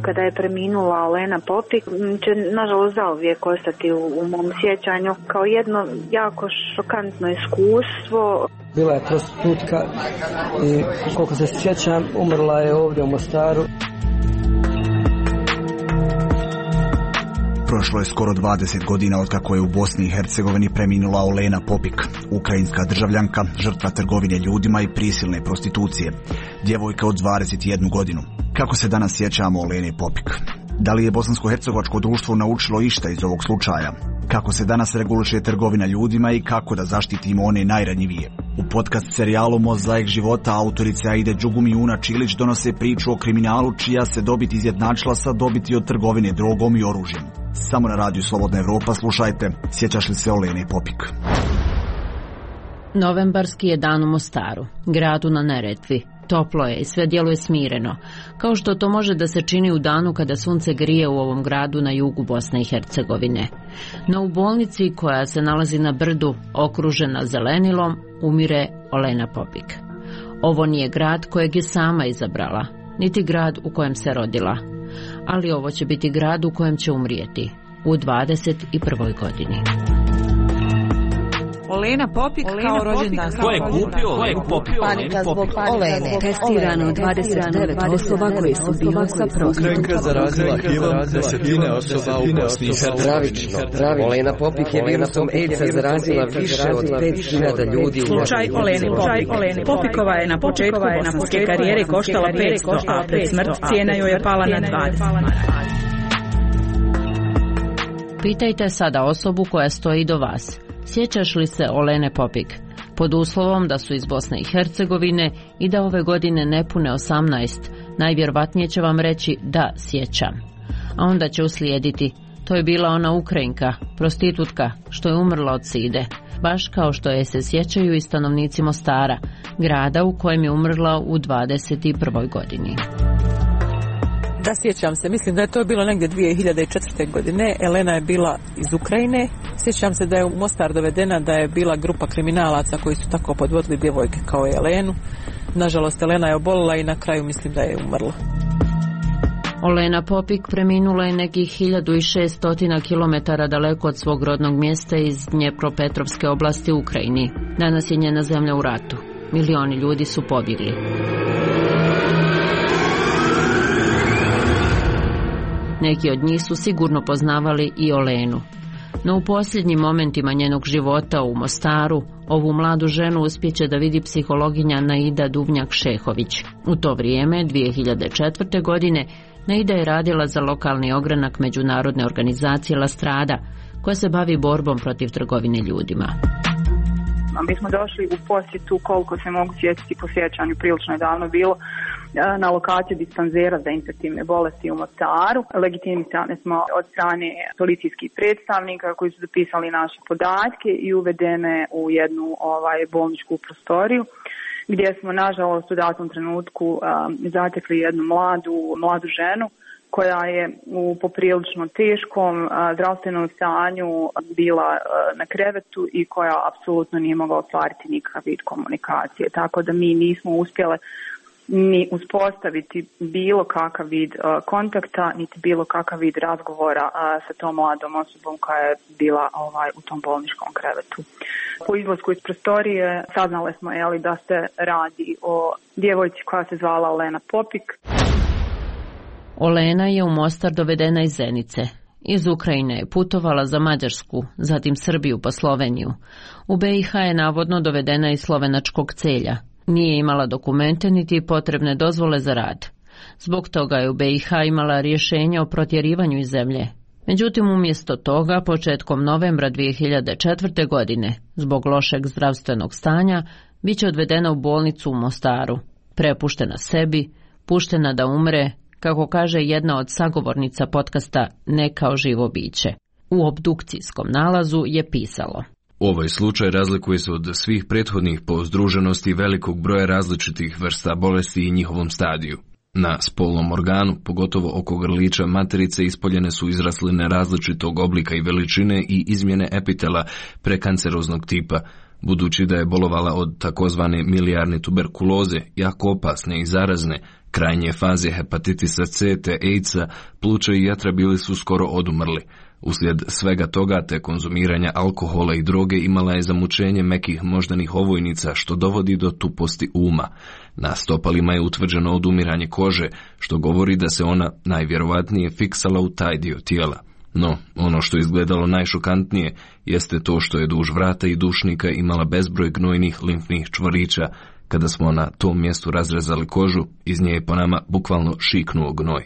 kada je preminula Olena Popik će nažalost zauvijek ostati u mom sjećanju kao jedno jako šokantno iskustvo. Bila je prostitutka i koliko se sjećam umrla je ovdje u Mostaru. Prošlo je skoro 20 godina od kako je u Bosni i Hercegovini preminula Olena Popik, ukrajinska državljanka, žrtva trgovine ljudima i prisilne prostitucije, djevojka od 21 godinu. Kako se danas sjećamo Olene Popik? Da li je bosansko-hercegovačko društvo naučilo išta iz ovog slučaja? Kako se danas reguliše trgovina ljudima i kako da zaštitimo one najranjivije? U podcast serijalu Mozaik života autorice Aide Đugum i Una Čilić donose priču o kriminalu čija se dobit izjednačila sa dobiti od trgovine drogom i oružjem. Samo na radiju Slobodna Evropa slušajte Sjećaš li se Olene Popik? Novembarski je dan u Mostaru, gradu na Neretvi. Toplo je i sve djeluje smireno, kao što to može da se čini u danu kada sunce grije u ovom gradu na jugu Bosne i Hercegovine. No u bolnici koja se nalazi na brdu, okružena zelenilom, umire Olena Popik. Ovo nije grad kojeg je sama izabrala, niti grad u kojem se rodila, ali ovo će biti grad u kojem će umrijeti u 21. godini. Olena Popik kao rođendan. Ko je kupio? Panika zbog Olene. Testirano 29 osoba koje su bile sa prostitutkom. Ukrajinka zarazila HIV-om desetine osoba u Bosni i Hercegovini. Pravično. Olena Popik je virusom AIDS-a zarazila više od 5.000 ljudi. Slučaj Olene Popikova je na početku bosanske karijere koštala 500, a pred smrt cijena joj je pala na 20. Pitajte sada osobu koja stoji do vas. Sjećaš li se Olene Popik? Pod uslovom da su iz Bosne i Hercegovine i da ove godine ne pune 18, najvjerovatnije će vam reći da sjećam. A onda će uslijediti, to je bila ona Ukrajinka, prostitutka, što je umrla od side. Baš kao što je se sjećaju i stanovnici Mostara, grada u kojem je umrla u 21. godini. Da, sjećam se, mislim da je to bilo negdje 2004. godine. Elena je bila iz Ukrajine. Sjećam se da je u Mostar dovedena, da je bila grupa kriminalaca koji su tako podvodili djevojke kao i Elenu. Nažalost, Elena je obolila i na kraju mislim da je umrla. Olena Popik preminula je nekih 1600 km daleko od svog rodnog mjesta iz Dnjepropetrovske oblasti u Ukrajini. Danas je njena zemlja u ratu. Milioni ljudi su pobjegli. Neki od njih su sigurno poznavali i Olenu. No u posljednjim momentima njenog života u Mostaru, ovu mladu ženu uspjeće da vidi psihologinja Naida Duvnjak-Šehović. U to vrijeme, 2004. godine, Naida je radila za lokalni ogranak međunarodne organizacije La Strada, koja se bavi borbom protiv trgovine ljudima. Mi smo došli u posjetu, koliko se mogu sjetiti po sjećanju, prilično je davno bilo, na lokaciju dispanzera za infektivne bolesti u Mostaru. Legitimisane smo od strane policijskih predstavnika koji su zapisali naše podatke i uvedene u jednu bolničku prostoriju, gdje smo nažalost u datom trenutku zatekli jednu mladu ženu koja je u poprilično teškom zdravstvenom stanju bila na krevetu i koja apsolutno nije mogla ostvariti nikakav vid komunikacije. Tako da mi nismo uspjele ni uspostaviti bilo kakav vid kontakta, niti bilo kakav vid razgovora sa tom mladom osobom koja je bila u tom bolničkom krevetu. Po izlasku iz prostorije saznale smo da se radi o djevojci koja se zvala Olena Popik. Olena je u Mostar dovedena iz Zenice. Iz Ukrajine je putovala za Mađarsku, zatim Srbiju pa Sloveniju. U BiH je navodno dovedena iz slovenačkog Celja. Nije imala dokumente niti potrebne dozvole za rad. Zbog toga je u BiH imala rješenje o protjerivanju iz zemlje. Međutim, umjesto toga, početkom novembra 2004. godine, zbog lošeg zdravstvenog stanja, bit će odvedena u bolnicu u Mostaru. Prepuštena sebi, puštena da umre, kako kaže jedna od sagovornica podcasta Ne kao živo biće. U obdukcijskom nalazu je pisalo: Ovaj slučaj razlikuje se od svih prethodnih po združenosti velikog broja različitih vrsta bolesti i njihovom stadiju. Na spolnom organu, pogotovo oko grlića materice, ispoljene su izrasline različitog oblika i veličine i izmjene epitela prekanceroznog tipa, budući da je bolovala od takozvane milijarne tuberkuloze, jako opasne i zarazne, krajnje faze hepatitisa C te AIDS-a, pluća i jetra bili su skoro odumrli. Uslijed svega toga te konzumiranja alkohola i droge imala je zamučenje mekih moždanih ovojnica što dovodi do tuposti uma. Na stopalima je utvrđeno odumiranje kože, što govori da se ona najvjerovatnije fiksala u taj dio tijela. No, ono što je izgledalo najšokantnije jeste to što je duž vrata i dušnika imala bezbroj gnojnih limfnih čvorića. Kada smo na tom mjestu razrezali kožu, iz nje je po nama bukvalno šiknuo gnoj.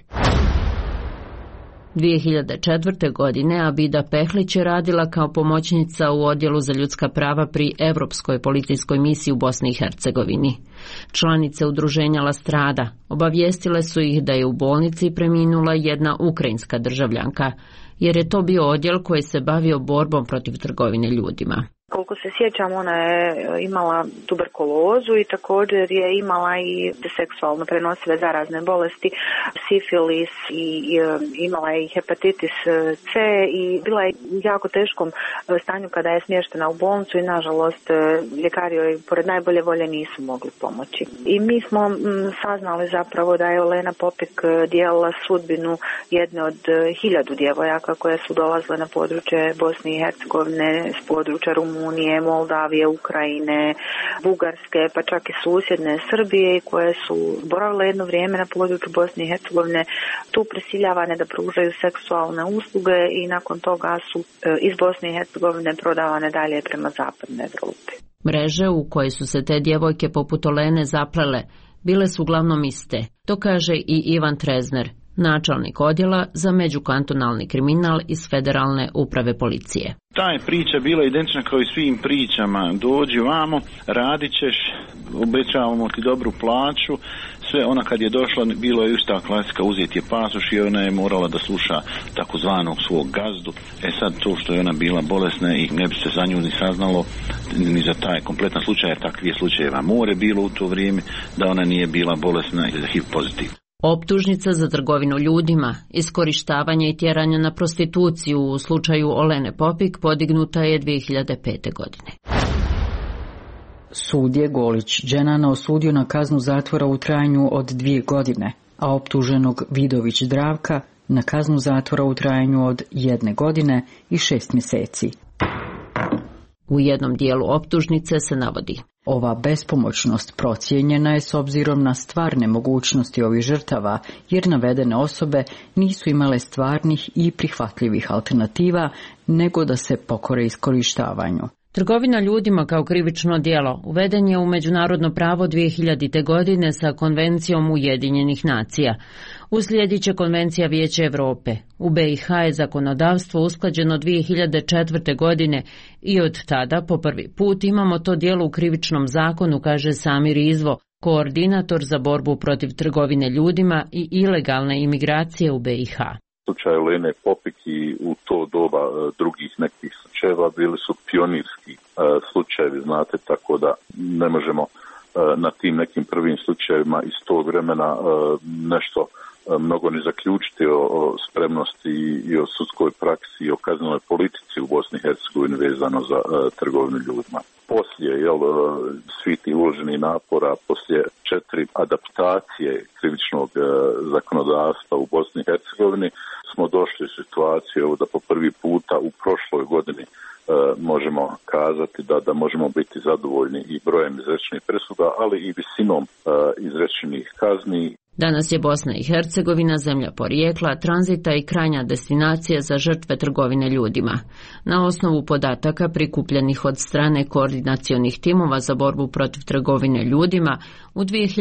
2004. godine Abida Pehlić je radila kao pomoćnica u Odjelu za ljudska prava pri Evropskoj policijskoj misiji u Bosni i Hercegovini. Članice udruženja La Strada obavijestile su ih da je u bolnici preminula jedna ukrajinska državljanka, jer je to bio odjel koji se bavio borbom protiv trgovine ljudima. Koliko se sjećam, ona je imala tuberkulozu i također je imala i seksualno prenosive zarazne bolesti, sifilis i imala je i hepatitis C i bila je u jako teškom stanju kada je smještena u bolnicu i nažalost ljekari joj pored najbolje volje nisu mogli pomoći. I mi smo saznali zapravo da je Olena Popik dijelila sudbinu jedne od 1000 djevojaka koje su dolazile na područje Bosne i Hercegovine, s područja Rumunije, Moldavije, Ukrajine, Bugarske, pa čak i susjedne Srbije, koje su boravile jedno vrijeme na području Bosne i Hercegovine, tu prisiljavane da pružaju seksualne usluge i nakon toga su iz Bosne i Hercegovine prodavane dalje prema zapadnoj Evropi. Mreže u koje su se te djevojke poput Olene zaplele bile su uglavnom iste. To kaže i Ivan Trezner, načelnik odjela za međukantonalni kriminal iz Federalne uprave policije. Ta je priča bila identična kao i svim pričama. Dođi vamo, radit ćeš, obećavamo ti dobru plaću. Sve ona kad je došla, bilo je ista klasika, uzeti je pasoš i ona je morala da sluša takozvanog svog gazdu. Sad to što je ona bila bolesna i ne bi se za nju ni saznalo ni za taj kompletan slučaj, jer takvih slučajeva more bilo u to vrijeme da ona nije bila bolesna i za HIV pozitiv. Optužnica za trgovinu ljudima, iskorištavanje i tjeranje na prostituciju u slučaju Olene Popik podignuta je 2005. godine. Sud je Golić Dženana osudio na kaznu zatvora u trajanju od 2 godine, a optuženog Vidović Zdravka na kaznu zatvora u trajanju od 1 godine i 6 mjeseci. U jednom dijelu optužnice se navodi: ova bespomoćnost procijenjena je s obzirom na stvarne mogućnosti ovih žrtava, jer navedene osobe nisu imale stvarnih i prihvatljivih alternativa, nego da se pokore iskorištavanju. Trgovina ljudima kao krivično djelo uveden je u međunarodno pravo 2000. godine sa Konvencijom Ujedinjenih nacija. Uslijedit će Konvencija Vijeća Europe. U BiH je zakonodavstvo usklađeno 2004. godine i od tada po prvi put imamo to djelo u krivičnom zakonu, kaže Samir Izvo, koordinator za borbu protiv trgovine ljudima i ilegalne imigracije u BiH. Slučaj Olene Popik i u to doba drugih nekih slučajeva bili su pionirski slučajevi, znate, tako da ne možemo na tim nekim prvim slučajevima iz tog vremena nešto mnogo ne zaključiti o spremnosti i o sudskoj praksi i o kaznenoj politici u Bosni i Hercegovini vezano za trgovinu ljudima. Poslije svi ti uloženi napora, poslije 4 adaptacije krivičnog zakonodavstva u Bosni i Hercegovini smo došli u situaciju da po prvi puta u prošloj godini možemo kazati da možemo biti zadovoljni i brojem izrečenih presuda, ali i visinom izrečenih kazni. Danas je Bosna i Hercegovina zemlja porijekla, tranzita i krajnja destinacija za žrtve trgovine ljudima. Na osnovu podataka prikupljenih od strane koordinacionih timova za borbu protiv trgovine ljudima, u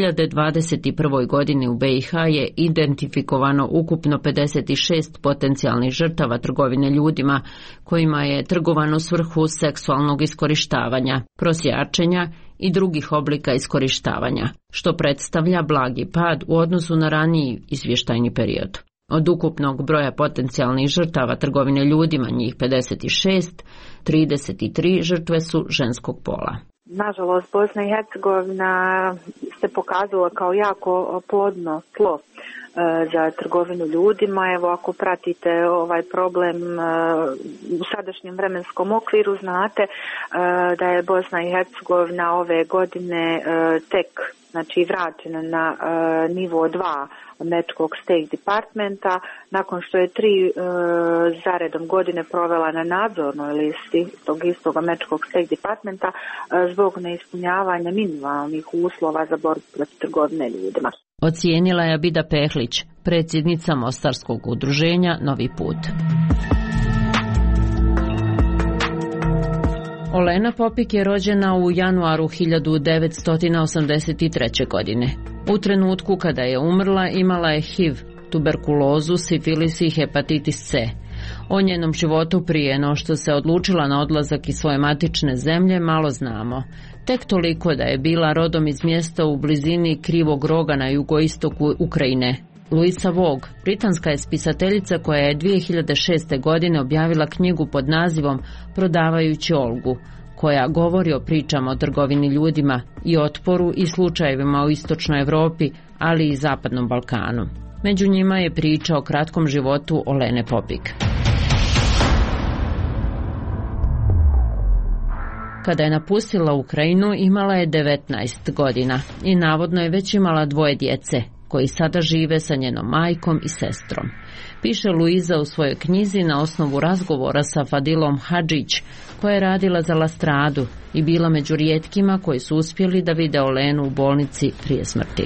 2021. godini u BiH je identifikovano ukupno 56 potencijalnih žrtava trgovine ljudima, kojima je trgovano u svrhu seksualnog iskorištavanja, prosjačenja i drugih oblika iskorištavanja, što predstavlja blagi pad u odnosu na raniji izvještajni period. Od ukupnog broja potencijalnih žrtava trgovine ljudima, njih 56, 33 žrtve su ženskog pola. Nažalost, Bosna i Hercegovina se pokazala kao jako plodno tlo za trgovinu ljudima. Evo, ako pratite ovaj problem u sadašnjem vremenskom okviru, znate da je Bosna i Hercegovina ove godine tek vraćena na nivo 2 američkog State Departmenta, nakon što je 3 zaredom godine provela na nadzornoj listi tog istog američkog State Departmenta zbog neispunjavanja minimalnih uslova za borbu protiv trgovine ljudima. Ocijenila je Abida Pehlić, predsjednica Mostarskog udruženja Novi put. Olena Popik je rođena u januaru 1983. godine. U trenutku kada je umrla imala je HIV, tuberkulozu, sifilis i hepatitis C. O njenom životu prije no što se odlučila na odlazak iz svoje matične zemlje malo znamo. Tek toliko da je bila rodom iz mjesta u blizini Krivog roga na jugoistoku Ukrajine. Louisa Vog, britanska je spisateljica koja je 2006. godine objavila knjigu pod nazivom Prodavajući Olgu, koja govori o pričama o trgovini ljudima i otporu i slučajevima u istočnoj Europi, ali i zapadnom Balkanu. Među njima je priča o kratkom životu Olene Popik. Kada je napustila Ukrajinu, imala je 19 godina i navodno je već imala 2 djece, koji sada žive sa njenom majkom i sestrom. Piše Luiza u svojoj knjizi na osnovu razgovora sa Fadilom Hadžić, koja je radila za La Stradu i bila među rijetkima koji su uspjeli da vide Olenu u bolnici prije smrti.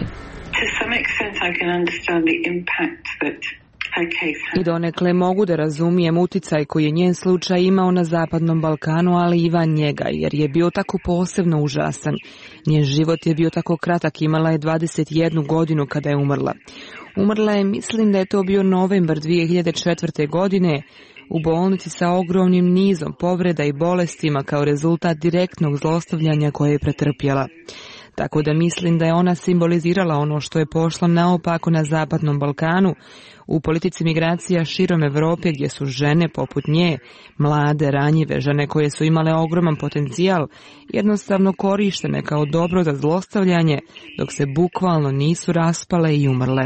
I donekle mogu da razumijem uticaj koji je njen slučaj imao na zapadnom Balkanu, ali i van njega, jer je bio tako posebno užasan. Njen život je bio tako kratak, imala je 21 godinu kada je umrla. Umrla je, mislim da je to bio novembar 2004. godine, u bolnici sa ogromnim nizom povreda i bolestima kao rezultat direktnog zlostavljanja koje je pretrpjela. Tako da mislim da je ona simbolizirala ono što je pošlo naopako na zapadnom Balkanu, u politici migracija širom Europe gdje su žene poput nje, mlade, ranjive, žene koje su imale ogroman potencijal, jednostavno korištene kao dobro za zlostavljanje, dok se bukvalno nisu raspale i umrle.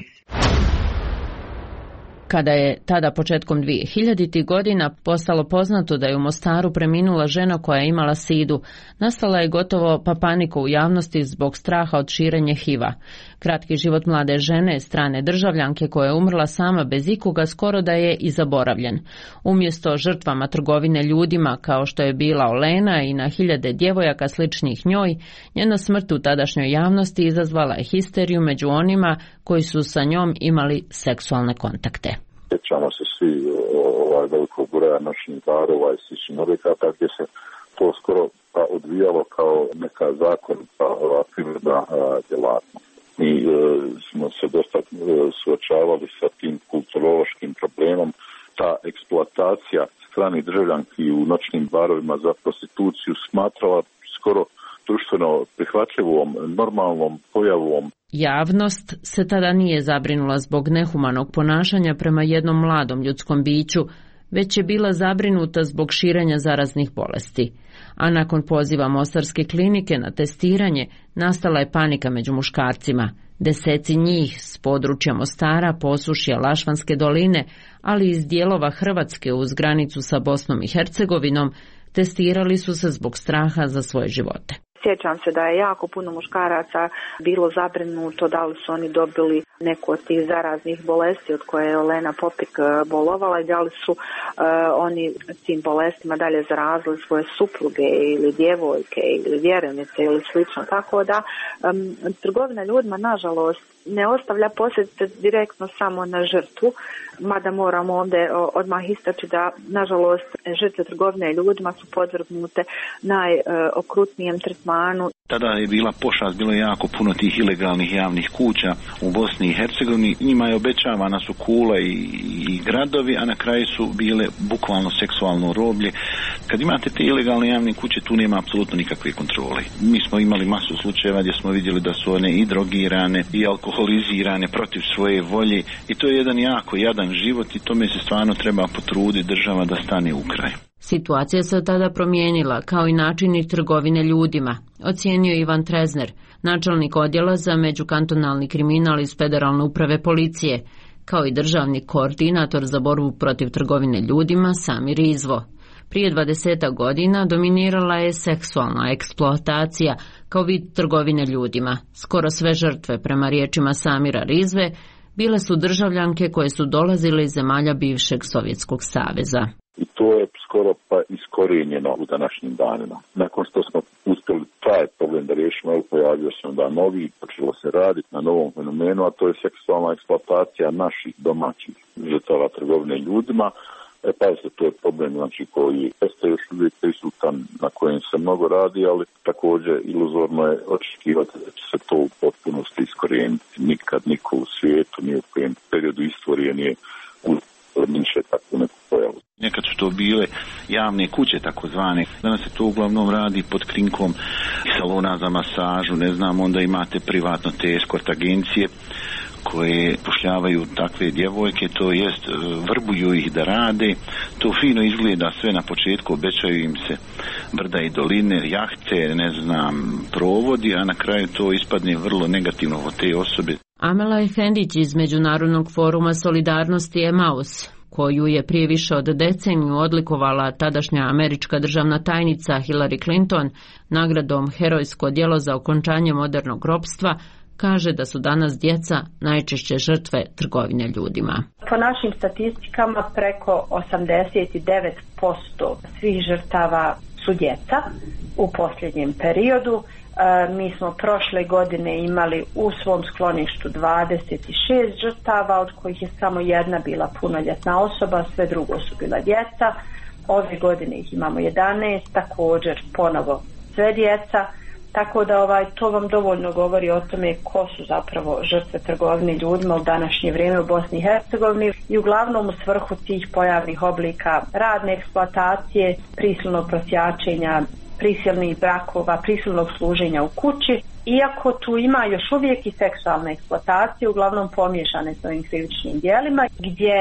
Kada je tada početkom 2000. godina postalo poznato da je u Mostaru preminula žena koja je imala sidu, nastala je gotovo pa panika u javnosti zbog straha od širenja HIV-a. Kratki život mlade žene, strane državljanke koja je umrla sama bez ikoga, skoro da je i zaboravljen. Umjesto žrtvama trgovine ljudima kao što je bila Olena i na hiljade djevojaka sličnih njoj, njena smrt u tadašnjoj javnosti izazvala je histeriju među onima koji su sa njom imali seksualne kontakte. Sjećamo se svi velikog broja noćnih barova i sličnih objekata gdje se to skoro odvijalo kao neka zakonita privredna djelatnost. Mi smo se dosta suočavali sa tim kulturološkim problemom. Ta eksploatacija stranih državljanki u noćnim barovima za prostituciju smatrala skoro društveno prihvatljivom, normalnom pojavom. Javnost se tada nije zabrinula zbog nehumanog ponašanja prema jednom mladom ljudskom biću, već je bila zabrinuta zbog širenja zaraznih bolesti. A nakon poziva Mostarske klinike na testiranje, nastala je panika među muškarcima. Deseci njih s područja Mostara, Posušja, Lašvanske doline, ali iz dijelova Hrvatske uz granicu sa Bosnom i Hercegovinom, testirali su se zbog straha za svoje živote. Sjećam se da je jako puno muškaraca bilo zabrinuto da li su oni dobili neku od tih zaraznih bolesti od koje je Olena Popik bolovala i da li su oni tim bolestima dalje zarazili svoje supruge ili djevojke ili vjerenice ili slično. Tako da trgovina ljudima nažalost ne ostavlja posljedice direktno samo na žrtvu, mada moramo ovdje odmah istaći da nažalost žrtve trgovine ljudima su podvrgnute najokrutnijem tretmanu. Tada je bila pošast, bilo je jako puno tih ilegalnih javnih kuća u Bosni i Hercegovini. Njima je obećavana su kule i gradovi, a na kraju su bile bukvalno seksualno roblje. Kad imate te ilegalne javne kuće, tu nema apsolutno nikakve kontrole. Mi smo imali masu slučajeva gdje smo vidjeli da su one i drogirane i alkoholizirane protiv svoje volje i to je jedan jako jadan život i tome se stvarno treba potruditi država da stane u kraj. Situacija se od tada promijenila, kao i načini trgovine ljudima, ocijenio Ivan Trezner, načelnik odjela za međukantonalni kriminal iz Federalne uprave policije, kao i državni koordinator za borbu protiv trgovine ljudima Samir Izvo. Prije 20 godina dominirala je seksualna eksploatacija kao vid trgovine ljudima. Skoro sve žrtve, prema riječima Samira Rizve, bile su državljanke koje su dolazile iz zemalja bivšeg Sovjetskog saveza. I to je skoro pa iskorijenjeno u današnjim danima. Nakon što smo uspjeli taj problem da riješimo, pojavio se onda novi, počelo se raditi na novom fenomenu, a to je seksualna eksploatacija naših domaćih žrtava trgovine ljudima. Pazite, to je problem koji jeste još uvijek prisutan, na kojem se mnogo radi, ali također iluzorno je očekivati da će se to u potpunosti iskorijeniti. Nikad niko u svijetu, ni u kojem periodu istorije nije minše takvu neku pojavu. Nekad su to bile javne kuće takozvane. Danas se to uglavnom radi pod krinkom salona za masažu, ne znam, onda imate privatno te eskort agencije koje pošljavaju takve djevojke, to jest vrbuju ih da rade. To fino izgleda sve na početku, obećaju im se brda i doline, jahte, ne znam, provodi, a na kraju to ispadne vrlo negativno od te osobe. Amela Efendić iz Međunarodnog foruma solidarnosti Emaus, koju je prije više od deceniju odlikovala tadašnja američka državna tajnica Hillary Clinton nagradom Herojsko djelo za okončanje modernog ropstva, kaže da su danas djeca najčešće žrtve trgovine ljudima. Po našim statistikama preko 89% svih žrtava su djeca u posljednjem periodu. Mi smo prošle godine imali u svom skloništu 26 žrtava, od kojih je samo jedna bila punoljetna osoba, sve drugo su bila djeca. Ove godine ih imamo 11, također ponovo sve djeca. Tako da to vam dovoljno govori o tome ko su zapravo žrtve trgovine ljudima u današnje vrijeme u Bosni i Hercegovini i uglavnom u svrhu tih pojavnih oblika radne eksploatacije, prisilnog prosjačenja, prisilnih brakova, prisilnog služenja u kući. Iako tu ima još uvijek i seksualne eksploatacije, uglavnom pomiješane s ovim krivičnim djelima, gdje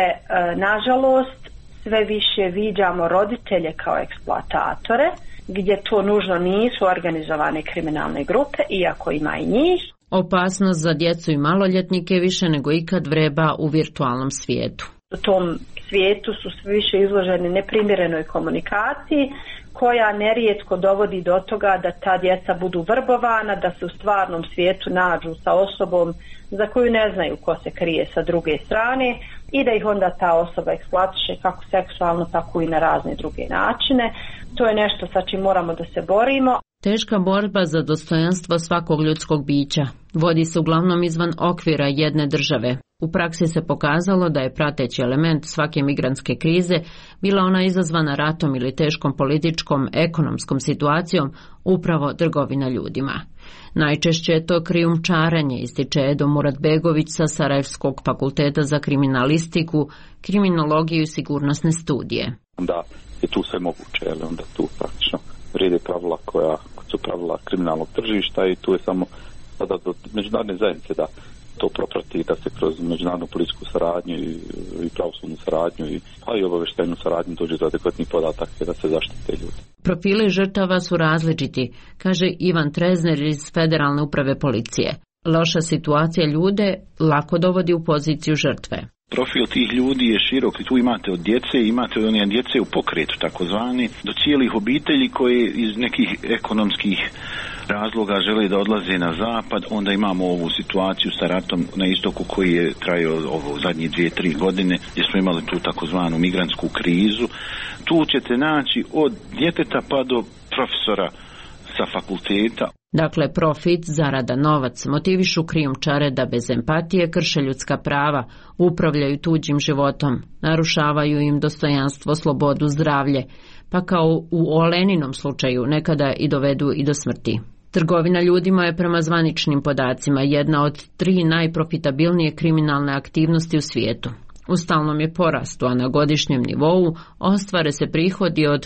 nažalost sve više viđamo roditelje kao eksploatatore, gdje to nužno nisu organizovane kriminalne grupe, iako ima i njih. Opasnost za djecu i maloljetnike više nego ikad vreba u virtualnom svijetu. U tom svijetu su sve više izloženi neprimjerenoj komunikaciji, koja nerijetko dovodi do toga da ta djeca budu vrbovana, da se u stvarnom svijetu nađu sa osobom za koju ne znaju ko se krije sa druge strane i da ih onda ta osoba eksploatiše kako seksualno, tako i na razne druge načine. To je nešto sa čim moramo da se borimo. Teška borba za dostojanstvo svakog ljudskog bića vodi se uglavnom izvan okvira jedne države. U praksi se pokazalo da je prateći element svake migrantske krize bila ona izazvana ratom ili teškom političkom, ekonomskom situacijom, upravo trgovina ljudima. Najčešće je to krijumčarenje, ističe Edo Muratbegović sa Sarajevskog fakulteta za kriminalistiku, kriminologiju i sigurnosne studije. Onda je tu sve moguće, ali onda tu praktično vrijede pravila koja su pravila kriminalnog tržišta i tu je samo sada do međunarodne zajednice da to proprati, da se kroz međunarodnu policijsku saradnju i pravosudnu saradnju pa i obavještajnu saradnju dođe do adekvatnih podataka da se zaštite ljudi. Profili žrtava su različiti, kaže Ivan Trezner iz Federalne uprave policije. Loša situacija ljude lako dovodi u poziciju žrtve. Profil tih ljudi je širok i tu imate od djece, imate od one djece u pokretu takozvani, do cijelih obitelji koje iz nekih ekonomskih razloga žele da odlaze na zapad. Onda imamo ovu situaciju sa ratom na istoku koji je trajao zadnje 2-3 godine gdje smo imali tu takozvanu migrantsku krizu. Tu ćete naći od djeteta pa do profesora sa fakulteta. Dakle, profit, zarada, novac motivišu krijumčare da bez empatije krše ljudska prava, upravljaju tuđim životom, narušavaju im dostojanstvo, slobodu, zdravlje, pa kao u Oleninom slučaju nekada i dovedu i do smrti. Trgovina ljudima je prema zvaničnim podacima jedna od 3 najprofitabilnije kriminalne aktivnosti u svijetu. U stalnom je porastu, a na godišnjem nivou ostvare se prihodi od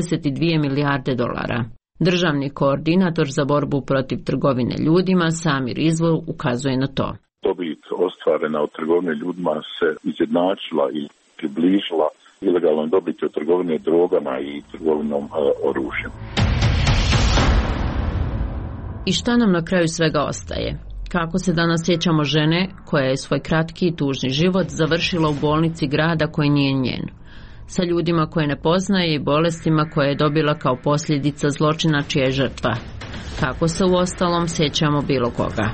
32 milijarde dolara. Državni koordinator za borbu protiv trgovine ljudima Samir Izvo ukazuje na to. Dobit ostvarena od trgovine ljudima se izjednačila i približila ilegalnom dobiti od trgovine drogama i trgovinom oružjem. I šta nam na kraju svega ostaje? Kako se danas sjećamo žene koja je svoj kratki i tužni život završila u bolnici grada koji nije njen? Sa ljudima koje ne poznaje i bolestima koje je dobila kao posljedica zločina čija je žrtva. Kako se uostalom sjećamo bilo koga?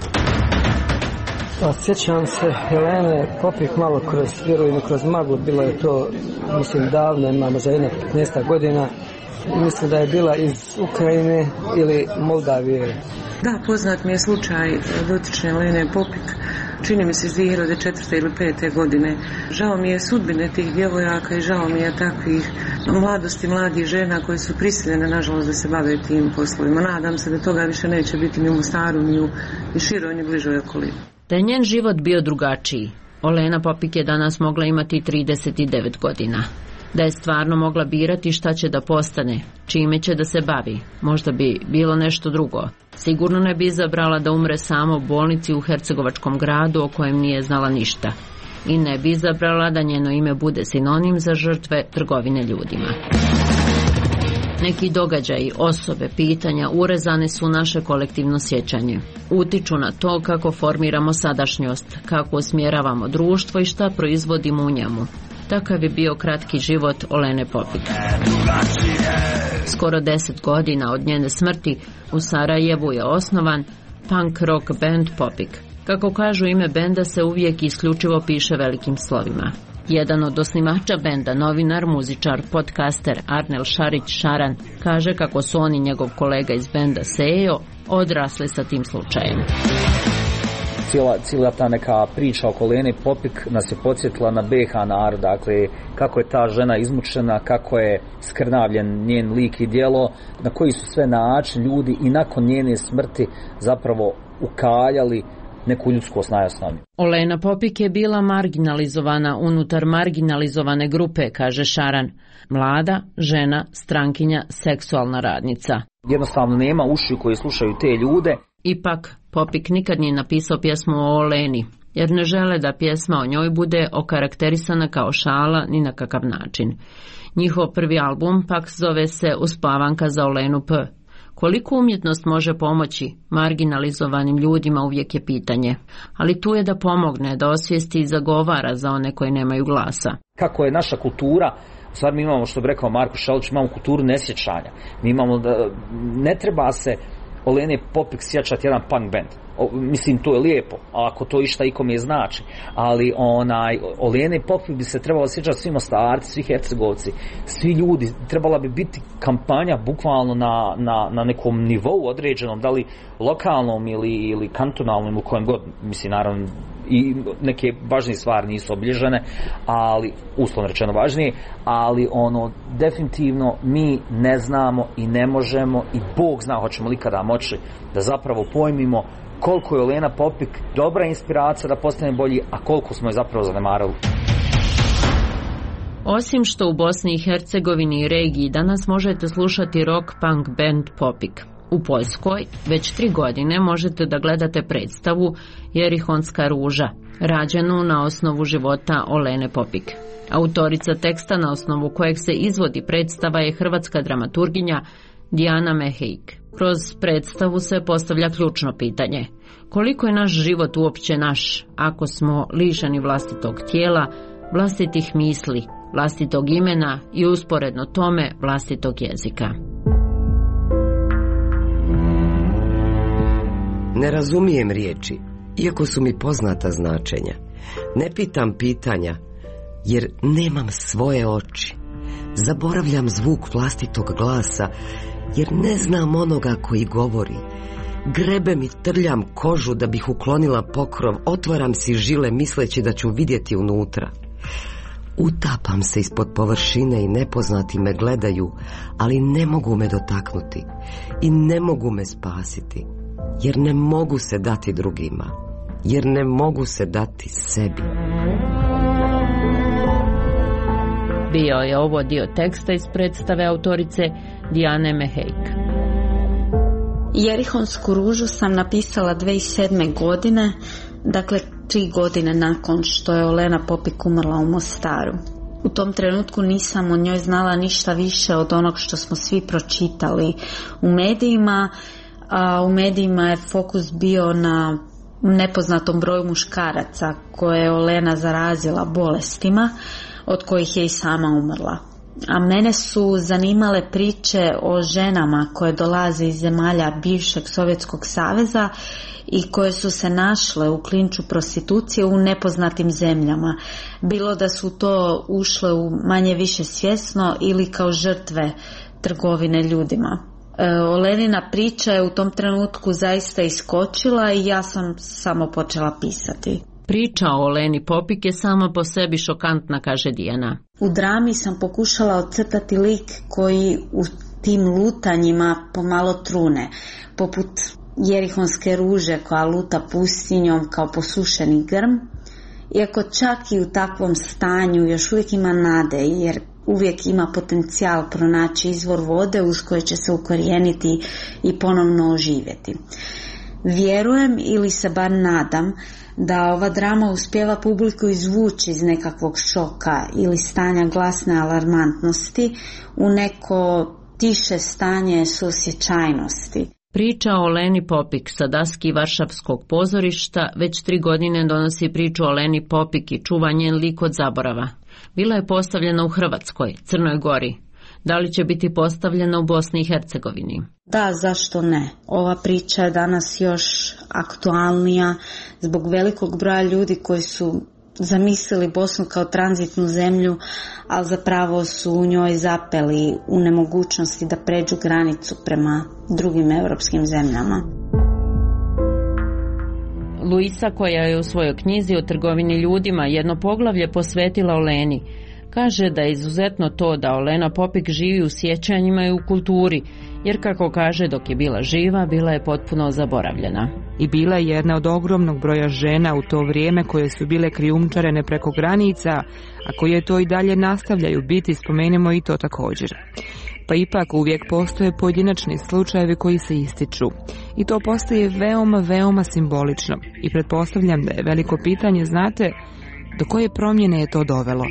Sjećam se Helene Popik malo kroz Vjerujem kroz maglu, bilo je to, mislim, davno, imamo za 15 godina. Mislim da je bila iz Ukrajine ili Moldavije. Da, poznat mi je slučaj dotične Helene Popik, čini mi se iz 2004. ili 2005. godine. Žao mi je sudbine tih djevojaka i žao mi je takvih mladosti, mladih žena koje su prisiljene, nažalost, da se bave tim poslovima. Nadam se da toga više neće biti ni u Mostaru, ni u široj, ni bližoj okolini. Da je njen život bio drugačiji, Olena Popik je danas mogla imati 39 godina. Da je stvarno mogla birati šta će da postane, čime će da se bavi, možda bi bilo nešto drugo. Sigurno ne bi izabrala da umre sama u bolnici u hercegovačkom gradu o kojem nije znala ništa. I ne bi izabrala da njeno ime bude sinonim za žrtve trgovine ljudima. Neki događaji, osobe, pitanja urezane su u naše kolektivno sjećanje. Utiču na to kako formiramo sadašnjost, kako usmjeravamo društvo i šta proizvodimo u njemu. Takav je bio kratki život Olene Popik. Skoro 10 godina od njene smrti u Sarajevu je osnovan punk rock band Popik. Kako kažu, ime benda se uvijek isključivo piše velikim slovima. Jedan od osnivača benda, novinar, muzičar, podcaster Arnel Šarić Šaran, kaže kako su on i njegov kolega iz benda Sejo odrasli sa tim slučajem. Cijela ta neka priča oko Olene Popik nas je podsjetila na BiH narod, dakle kako je ta žena izmučena, kako je skrnavljen njen lik i djelo, na koji su sve način ljudi i nakon njene smrti zapravo ukaljali neku ljudskost najosnovniju. Olena Popik je bila marginalizovana unutar marginalizovane grupe, kaže Šaran. Mlada, žena, strankinja, seksualna radnica. Jednostavno nema uši koji slušaju te ljude. Ipak, Popik nikad nije napisao pjesmu o Oleni, jer ne žele da pjesma o njoj bude okarakterisana kao šala ni na kakav način. Njihov prvi album pak zove se Uspavanka za Olenu P. Koliko umjetnost može pomoći marginalizovanim ljudima uvijek je pitanje, ali tu je da pomogne, da osvijesti i zagovara za one koji nemaju glasa. Kako je naša kultura, u stvari mi imamo, što bi rekao Marko Šalić, imamo kulturu nesjećanja. Mi imamo da ne treba se Olene Popik sjećati jedan punk band. Mislim, to je lijepo, ako to išta ikome znači, ali Olene Popik bi se trebalo sjećati svi Mostarci, svi Hercegovci, svi ljudi. Trebala bi biti kampanja bukvalno na nekom nivou određenom, da li lokalnom ili kantonalnom, u kojem god, mislim, naravno i neke važnije stvari nisu obilježene, ali uslovno rečeno važnije, ali definitivno mi ne znamo i ne možemo i Bog zna hoćemo li kada moći da zapravo pojmimo koliko je Olena Popik dobra inspiracija da postane bolji, a koliko smo je zapravo zanemarili. Osim što u Bosni i Hercegovini i regiji danas možete slušati rock punk band Popik. U Poljskoj već 3 godine možete da gledate predstavu Jerihonska ruža, rađenu na osnovu života Olene Popik. Autorica teksta na osnovu kojeg se izvodi predstava je hrvatska dramaturginja Dijana Mehejk. Kroz predstavu se postavlja ključno pitanje: koliko je naš život uopće naš ako smo lišeni vlastitog tijela, vlastitih misli, vlastitog imena i usporedno tome vlastitog jezika. Ne razumijem riječi, iako su mi poznata značenja. Ne pitam pitanja, jer nemam svoje oči. Zaboravljam zvuk vlastitog glasa, jer ne znam onoga koji govori. Grebem i trljam kožu da bih uklonila pokrov, otvaram si žile misleći da ću vidjeti unutra. Utapam se ispod površine i nepoznati me gledaju, ali ne mogu me dotaknuti i ne mogu me spasiti, jer ne mogu se dati drugima, jer ne mogu se dati sebi. Bio je ovo dio teksta iz predstave autorice Dijane Mehejk. Jerihonsku ružu sam napisala 2007. godine, dakle 3 godine nakon što je Olena Popik umrla u Mostaru. U tom trenutku nisam o njoj znala ništa više od onog što smo svi pročitali u medijima, a u medijima je fokus bio na nepoznatom broju muškaraca koje je Olena zarazila bolestima od kojih je i sama umrla. A mene su zanimale priče o ženama koje dolaze iz zemalja bivšeg Sovjetskog saveza i koje su se našle u klinču prostitucije u nepoznatim zemljama. Bilo da su to ušle u manje više svjesno ili kao žrtve trgovine ljudima. Olenina priča je u tom trenutku zaista iskočila i ja sam samo počela pisati. Priča o Oleni Popik je sama po sebi šokantna, kaže Dijana. U drami sam pokušala ocrtati lik koji u tim lutanjima pomalo trune, poput jerihonske ruže koja luta pustinjom kao posušeni grm, iako čak i u takvom stanju još uvijek ima nade, jer uvijek ima potencijal pronaći izvor vode uz koje će se ukorijeniti i ponovno oživjeti. Vjerujem ili se bar nadam da ova drama uspijeva publiku izvući iz nekakvog šoka ili stanja glasne alarmantnosti u neko tiše stanje suosjećajnosti. Priča o Oleni Popik sa daski Varšavskog pozorišta već 3 godine donosi priču o Oleni Popik i čuva njen lik od zaborava. Bila je postavljena u Hrvatskoj, Crnoj Gori. Da li će biti postavljena u Bosni i Hercegovini? Da, zašto ne? Ova priča je danas još aktualnija zbog velikog broja ljudi koji su zamislili Bosnu kao tranzitnu zemlju, ali zapravo su u njoj zapeli u nemogućnosti da pređu granicu prema drugim europskim zemljama. Luisa, koja je u svojoj knjizi o trgovini ljudima jedno poglavlje posvetila Oleni, kaže da je izuzetno to da Olena Popik živi u sjećanjima i u kulturi, jer kako kaže, dok je bila živa, bila je potpuno zaboravljena. I bila je jedna od ogromnog broja žena u to vrijeme koje su bile krijumčarene preko granica, a koje to i dalje nastavljaju biti, spomenemo i to također. Pa ipak uvijek postoje pojedinačni slučajevi koji se ističu. I to postaje veoma, veoma simbolično. I pretpostavljam da je veliko pitanje, znate, do koje promjene je to dovelo?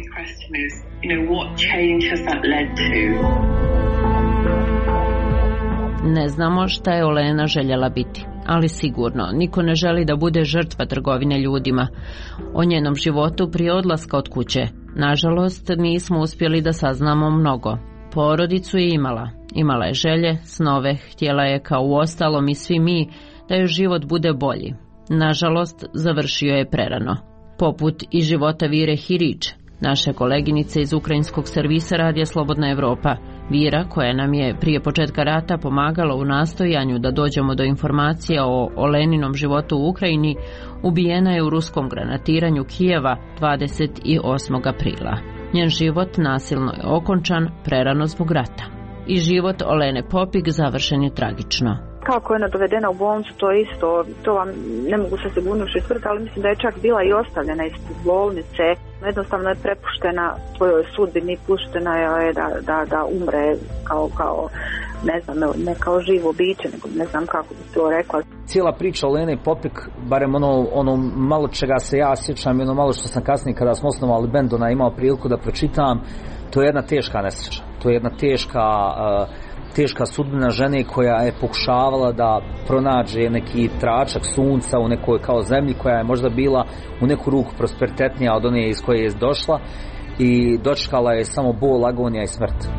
Ne znamo šta je Olena željela biti, ali sigurno niko ne želi da bude žrtva trgovine ljudima. O njenom životu prije odlaska od kuće, nažalost, nismo uspjeli da saznamo mnogo. Porodicu je imala je želje, snove, htjela je kao uostalom i svi mi da joj život bude bolji. Nažalost, završio je prerano. Poput i života Vire Hirić, naše koleginice iz ukrajinskog servisa Radija Slobodna Evropa. Vira, koja nam je prije početka rata pomagala u nastojanju da dođemo do informacija o Oleninom životu u Ukrajini, ubijena je u ruskom granatiranju Kijeva 28. aprila. Njen život nasilno je okončan prerano zbog rata. I život Olene Popik završen je tragično. Kako je ona dovedena u bolnicu, to isto, to vam ne mogu sa sigurnošću tvrditi, ali mislim da je čak bila i ostavljena ispred bolnice. Jednostavno je prepuštena svojoj sudbini, puštena je da umre kao ne kao živo biće, nego ne znam kako bi to rekla. Cijela priča o Oleni Popik, barem ono malo čega se ja sjećam i ono malo što sam kasnije kada smo osnovali bend imao priliku da pročitam, to je jedna teška nesreća. To je jedna teška sudbina žene koja je pokušavala da pronađe neki tračak sunca u nekoj kao zemlji koja je možda bila u neku ruku prosperitetnija od one iz koje je došla i dočekala je samo bol, agonija i smrt.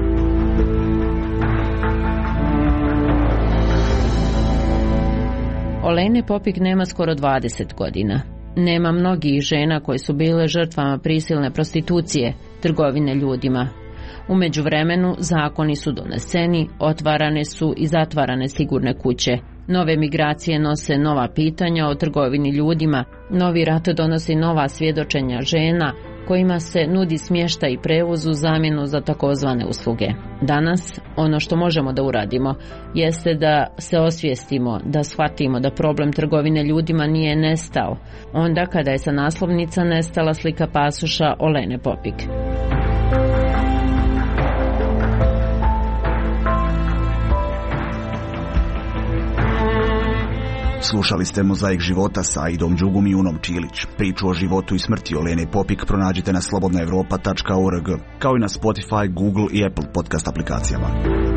Olene Popik nema skoro 20 godina. Nema mnogih žena koje su bile žrtvama prisilne prostitucije, trgovine ljudima. U međuvremenu zakoni su doneseni, otvarane su i zatvarane sigurne kuće. Nove migracije nose nova pitanja o trgovini ljudima, novi rat donosi nova svjedočenja žena kojima se nudi smještaj i prevoz u zamjenu za takozvane usluge. Danas ono što možemo da uradimo jeste da se osvijestimo, da shvatimo da problem trgovine ljudima nije nestao, onda kada je sa naslovnica nestala slika pasoša Olene Popik. Slušali ste Mozaik života sa Aidom Đugum i Unom Čilić. Priču o životu i smrti Olene Popik pronađite na slobodnaevropa.org, kao i na Spotify, Google i Apple podcast aplikacijama.